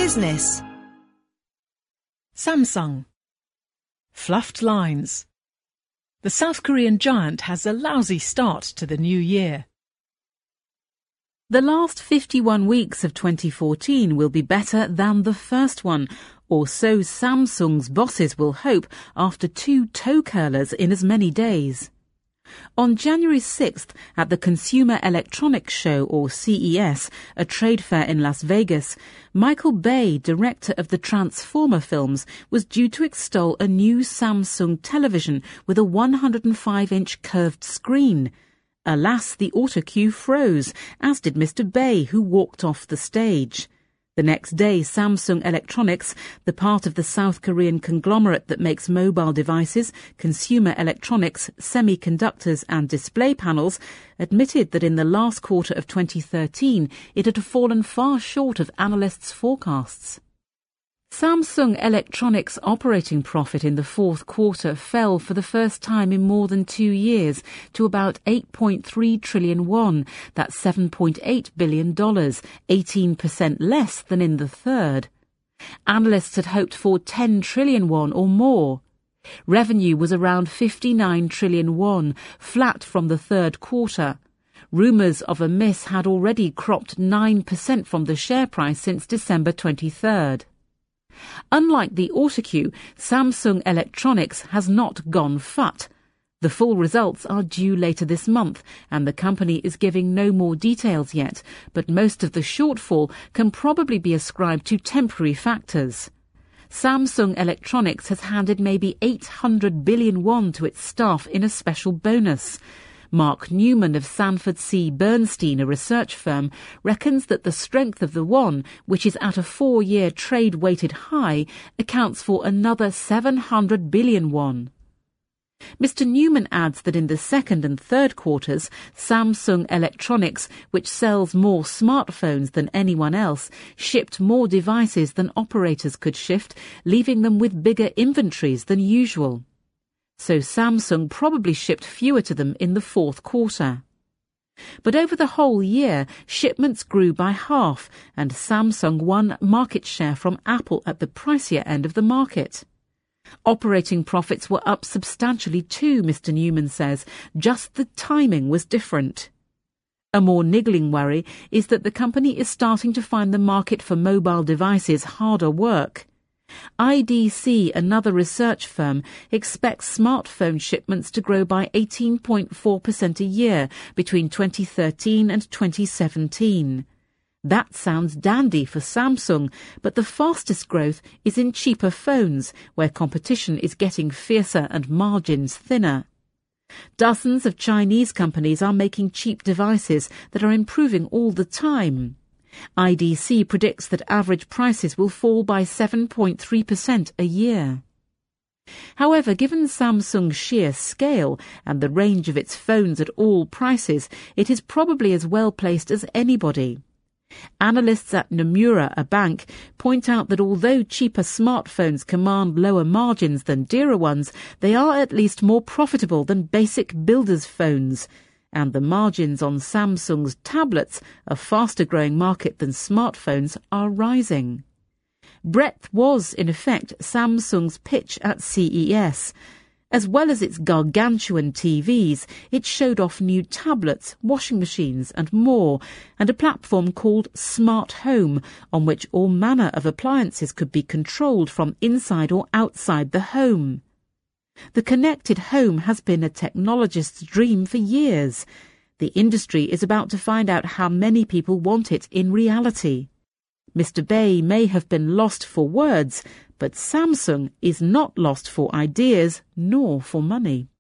business. Samsung. Fluffed lines. The South Korean giant has a lousy start to the new year. The last 51 weeks of 2014 will be better than the first one, or so Samsung's bosses will hope after 2 toe curlers in as many days. On January 6th, at the Consumer Electronics Show, or CES, a trade fair in Las Vegas, Michael Bay, director of the Transformer films, was due to extol a new Samsung television with a 105-inch curved screen. Alas, the autocue froze, as did Mr. Bay, who walked off the stage. The next day, Samsung Electronics, the part of the South Korean conglomerate that makes mobile devices, consumer electronics, semiconductors and display panels, admitted that in the last quarter of 2013 it had fallen far short of analysts' forecasts. Samsung Electronics' operating profit in the fourth quarter fell for the first time in more than 2 years to about 8.3 trillion won, that's $7.8 billion, 18% less than in the third. Analysts had hoped for 10 trillion won or more. Revenue was around 59 trillion won, flat from the third quarter. Rumours of a miss had already cropped 9% from the share price since December 23rd. Unlike the autocue, Samsung Electronics has not gone fut. The full results are due later this month, and the company is giving no more details yet, but most of the shortfall can probably be ascribed to temporary factors. Samsung Electronics has handed maybe 800 billion won to its staff in a special bonus. Mark Newman of Sanford C. Bernstein, a research firm, reckons that the strength of the won, which is at a 4-year trade-weighted high, accounts for another 700 billion won. Mr. Newman adds that in the second and third quarters, Samsung Electronics, which sells more smartphones than anyone else, shipped more devices than operators could shift, leaving them with bigger inventories than usual. So Samsung probably shipped fewer to them in the fourth quarter. But over the whole year, shipments grew by half, and Samsung won market share from Apple at the pricier end of the market. Operating profits were up substantially too, Mr. Newman says, just the timing was different. A more niggling worry is that the company is starting to find the market for mobile devices harder work. IDC, another research firm, expects smartphone shipments to grow by 18.4% a year between 2013 and 2017. That sounds dandy for Samsung, but the fastest growth is in cheaper phones, where competition is getting fiercer and margins thinner. Dozens of Chinese companies are making cheap devices that are improving all the time. IDC predicts that average prices will fall by 7.3% a year. However, given Samsung's sheer scale and the range of its phones at all prices, it is probably as well placed as anybody. Analysts at Nomura, a bank, point out that although cheaper smartphones command lower margins than dearer ones, they are at least more profitable than basic builders' phones. And the margins on Samsung's tablets, a faster-growing market than smartphones, are rising. Breadth was, in effect, Samsung's pitch at CES. As well as its gargantuan TVs, it showed off new tablets, washing machines and more, and a platform called Smart Home, on which all manner of appliances could be controlled from inside or outside the home. The connected home has been a technologist's dream for years. The industry is about to find out how many people want it in reality. Mr. Bay may have been lost for words, but Samsung is not lost for ideas nor for money.